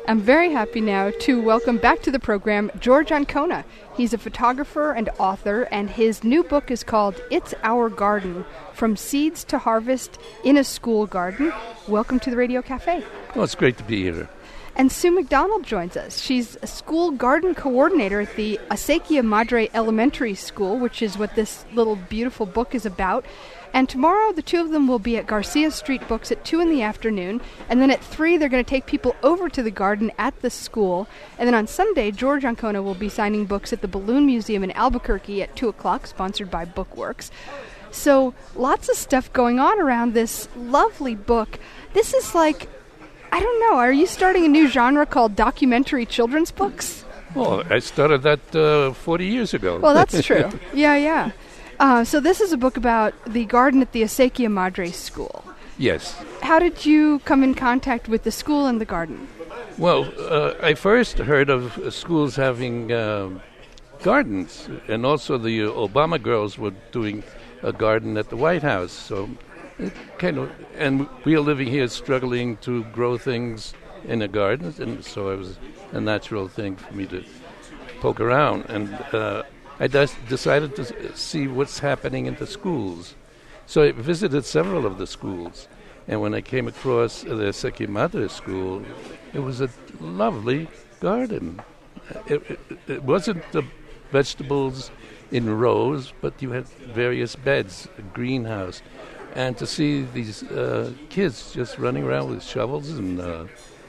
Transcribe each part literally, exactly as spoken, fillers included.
I'm very happy now to welcome back to the program George Ancona. He's a photographer and author, and his new book is called It's Our Garden, From Seeds to Harvest in a School Garden. Welcome to the Radio Cafe. Well, it's great to be here. And Sue McDonald joins us. She's a school garden coordinator at the Acequia Madre Elementary School, which is what this little beautiful book is about. And tomorrow, the two of them will be at Garcia Street Books at two in the afternoon. And then at three, they're going to take people over to the garden at the school. And then on Sunday, George Ancona will be signing books at the Balloon Museum in Albuquerque at two o'clock, sponsored by Bookworks. So lots of stuff going on around this lovely book. This is like, I don't know, are you starting a new genre called documentary children's books? Well, I started that uh, forty years ago. Well, that's true. Yeah, yeah. Uh, so this is a book about the garden at the Acequia Madre School. Yes. How did you come in contact with the school and the garden? Well, uh, I first heard of uh, schools having uh, gardens, and also the Obama girls were doing a garden at the White House. So it kind of, and we are living here struggling to grow things in a garden, and so it was a natural thing for me to poke around. And uh, I des- decided to see what's happening in the schools. So I visited several of the schools. And when I came across the Acequia Madre School, it was a lovely garden. It, it, it wasn't the vegetables in rows, but you had various beds, a greenhouse. And to see these uh, kids just running around with shovels and uh,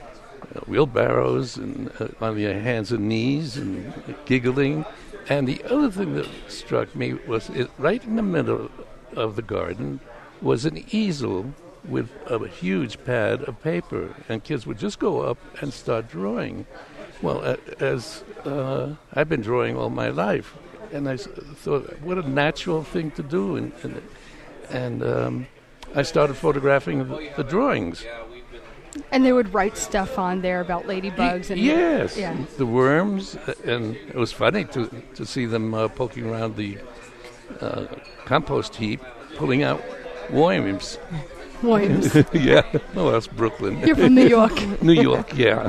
wheelbarrows and uh, on their hands and knees and giggling. And the other thing that struck me was it, right in the middle of the garden was an easel with a huge pad of paper, and kids would just go up and start drawing. Well, uh, as uh, I've been drawing all my life, and I s- thought, what a natural thing to do, and and, and um, I started photographing the, the drawings. And they would write stuff on there about ladybugs. Y- and yes, yeah. the worms, and it was funny to to see them uh, poking around the uh, compost heap, pulling out worms. Worms. Yeah, well, that's Brooklyn. You're from New York. New York, yeah.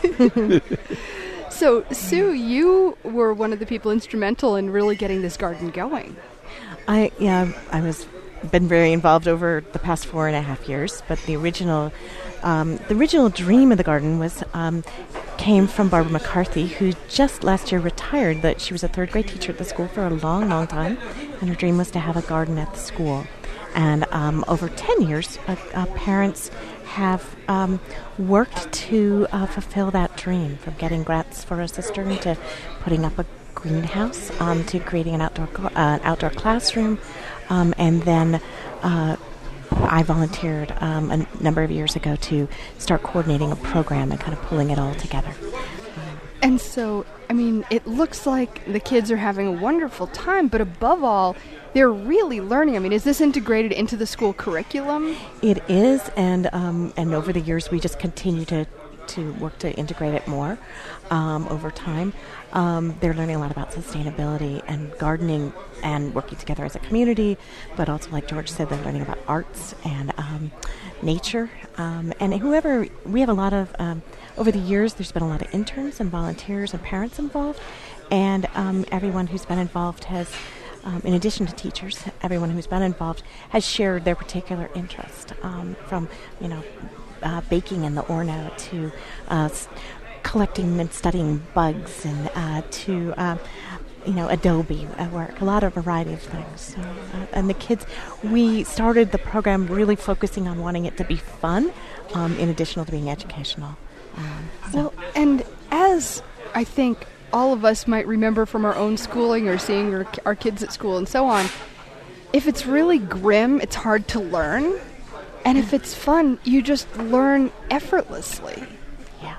So, Sue, you were one of the people instrumental in really getting this garden going. I yeah, I was been very involved over the past four and a half years. But the original, um, the original dream of the garden was um, came from Barbara McCarthy, who just last year retired. That she was a third grade teacher at the school for a long, long time, and her dream was to have a garden at the school. And um, over ten years, uh, uh, parents have um, worked to uh, fulfill that dream, from getting grants for a cistern to putting up a greenhouse, um, to creating an outdoor uh, an outdoor classroom, um, and then uh, I volunteered um, a number of years ago to start coordinating a program and kind of pulling it all together. And so, I mean, it looks like the kids are having a wonderful time, but above all, they're really learning. I mean, is this integrated into the school curriculum? It is, and um, and over the years, we just continue to, to work to integrate it more um, over time. Um, they're learning a lot about sustainability and gardening and working together as a community, but also, like George said, they're learning about arts and um, nature. Um, and whoever, we have a lot of, um, over the years, there's been a lot of interns and volunteers and parents involved, and um, everyone who's been involved has, Um, in addition to teachers, everyone who's been involved has shared their particular interest, um, from, you know, uh, baking in the Orno to uh, s- collecting and studying bugs, and uh, to, uh, you know, Adobe work, a lot of variety of things. So, uh, and the kids, we started the program really focusing on wanting it to be fun, um, in addition to being educational. Um, so. Well, and as I think all of us might remember from our own schooling or seeing our, our kids at school and so on, if it's really grim, it's hard to learn. And if it's fun, you just learn effortlessly. Yeah.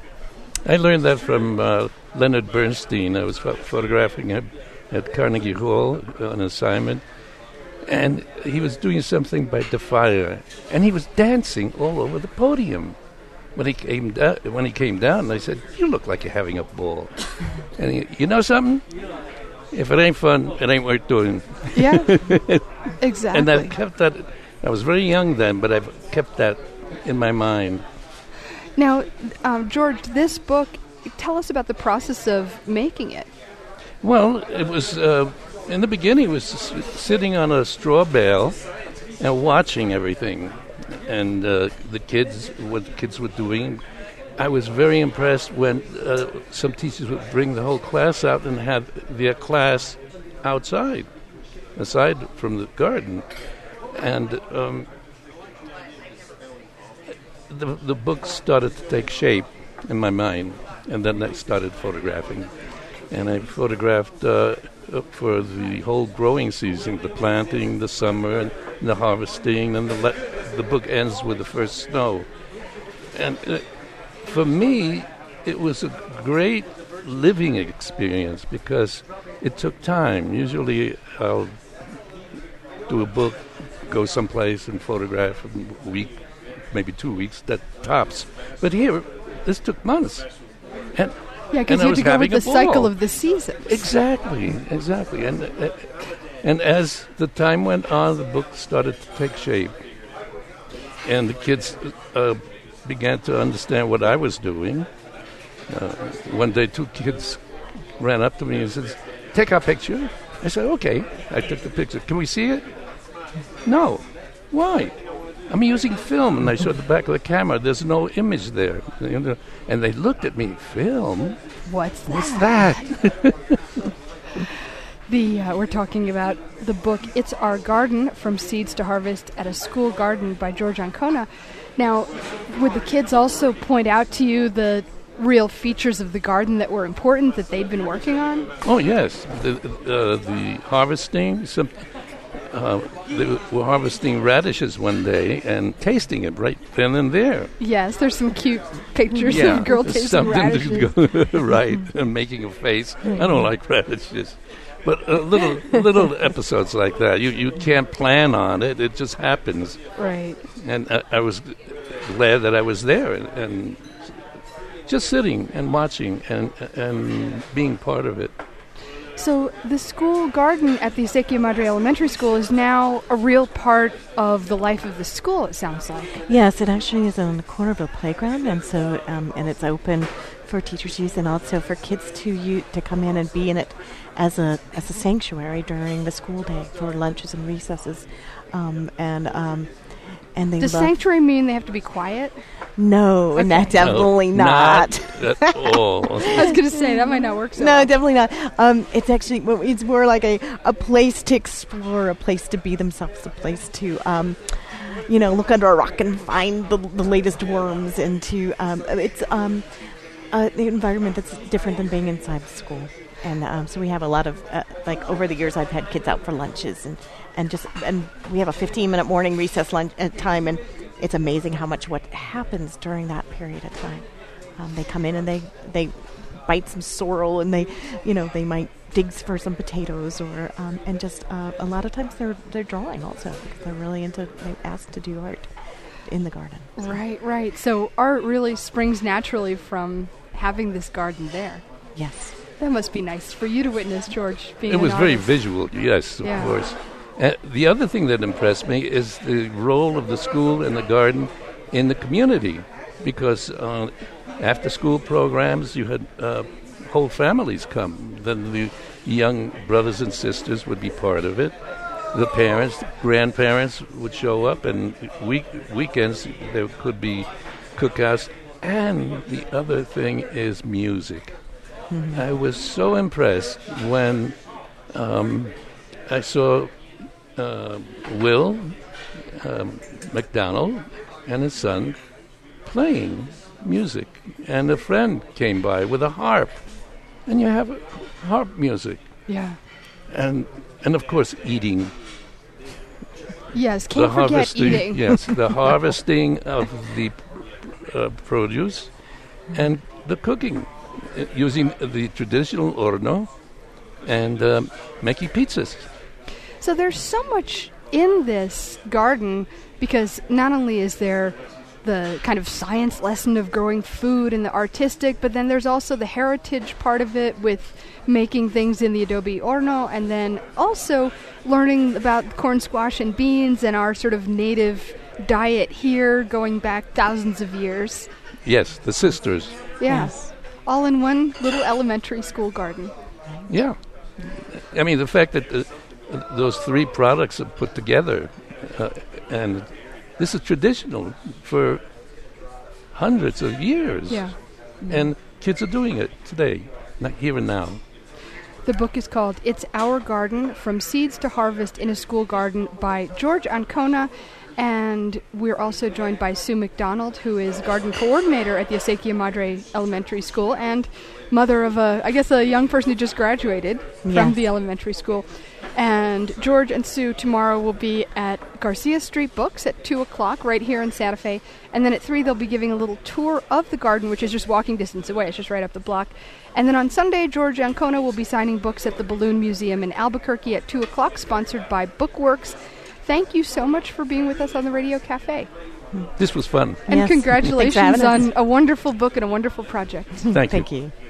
I learned that from uh, Leonard Bernstein. I was ph- photographing him at Carnegie Hall on assignment, and he was doing something by Defire, and he was dancing all over the podium. When he came down, when he came down, I said, "You look like you're having a ball." And he, you know something? If it ain't fun, it ain't worth doing. Yeah, exactly. And I kept that. I was very young then, but I've kept that in my mind. Now, um, George, this book, tell us about the process of making it. Well, it was, uh, in the beginning, it was s- sitting on a straw bale and watching everything. And uh, the kids, what the kids were doing. I was very impressed when uh, some teachers would bring the whole class out and have their class outside, aside from the garden. And um, the, the book started to take shape in my mind. And then I started photographing. And I photographed uh, for the whole growing season, the planting, the summer, and the harvesting, and the le- the book ends with the first snow. And uh, for me, it was a great living experience because it took time. Usually I'll do a book, go someplace and photograph in a week, maybe two weeks, that tops. But here, this took months. And Yeah, because and I you have was to go with having the a ball. cycle of the seasons. Exactly, exactly. And uh, and as the time went on, the book started to take shape. And the kids uh, began to understand what I was doing. Uh, one day, two kids ran up to me and said, "Take our picture." I said, "Okay." I took the picture. "Can we see it?" "No." "Why?" "I'm using film." And I showed the back of the camera. There's no image there. You know, and they looked at me. "Film? What's that? What's that?" The uh, we're talking about the book "It's Our Garden: From Seeds to Harvest at a School Garden" by George Ancona. Now, would the kids also point out to you the real features of the garden that were important that they'd been working on? Oh yes, the uh, the harvesting. Some uh, they were harvesting radishes one day and tasting it right then and there. Yes, there's some cute pictures Yeah, of a girl tasting something radishes. to go right and making a face. I don't like radishes. But uh, little little episodes like that, you, you can't plan on it. It just happens. Right. And I, I was glad that I was there and, and just sitting and watching and and being part of it. So the school garden at the Acequia Madre Elementary School is now a real part of the life of the school, it sounds like. Yes, it actually is on the corner of a playground, and so um, and it's open for teachers' use and also for kids to u- to come in and be in it as a as a sanctuary during the school day for lunches and recesses, um, and um, and they Does love sanctuary mean they have to be quiet? no, Okay. not definitely No, not. not at all. I was going to say, that might not work so No, well. definitely not. Um, it's actually well, it's more like a, a place to explore, a place to be themselves, a place to um, you know look under a rock and find the, the latest worms, and to um, it's um, uh, the environment that's different than being inside the school. And um, so we have a lot of uh, like over the years, I've had kids out for lunches and, and just and we have a fifteen minute morning recess lunch uh, time, and it's amazing how much what happens during that period of time. Um, they come in and they they bite some sorrel, and they you know they might dig for some potatoes, or um, and just uh, a lot of times they're they're drawing also because they're really into they're asked to do art in the garden. Right, right. So art really springs naturally from having this garden there. Yes. That must be nice for you to witness, George, being It an was very artist. visual, yes, of Yeah. course. Uh, the other thing that impressed me is the role of the school and the garden in the community, because uh, after school programs, you had uh, whole families come. Then the young brothers and sisters would be part of it. The parents, grandparents would show up, and week weekends there could be cookouts. And the other thing is music. Mm-hmm. I was so impressed when um, I saw uh, Will um, McDonald and his son playing music, and a friend came by with a harp, and you have harp music, Yeah. and and of course eating. Yes, can't the forget harvesting, eating. Yes, the harvesting of the uh, produce, and the cooking, uh, using the traditional horno, and um, making pizzas. So there's so much in this garden, because not only is there the kind of science lesson of growing food and the artistic, but then there's also the heritage part of it with making things in the adobe horno, and then also learning about corn, squash, and beans and our sort of native diet here going back thousands of years. Yes, the sisters. Yeah. Yes. All in one little elementary school garden. Yeah. I mean, the fact that the, those three products are put together, uh, and this is traditional for hundreds of years. Yeah. And kids are doing it today, not here and now. The book is called It's Our Garden, From Seeds to Harvest in a School Garden by George Ancona. And we're also joined by Sue McDonald, who is garden coordinator at the Acequia Madre Elementary School and mother of a, I guess, a young person who just graduated from Yes. the elementary school. And George and Sue tomorrow will be at Garcia Street Books at two o'clock right here in Santa Fe. And then at three they'll be giving a little tour of the garden, which is just walking distance away. It's just right up the block. And then on Sunday, George Ancona will be signing books at the Balloon Museum in Albuquerque at two o'clock, sponsored by Bookworks. Thank you so much for being with us on the Radio Cafe. This was fun. And Yes. congratulations Thanks for having us. on a wonderful book and a wonderful project. Thank you. Thank you.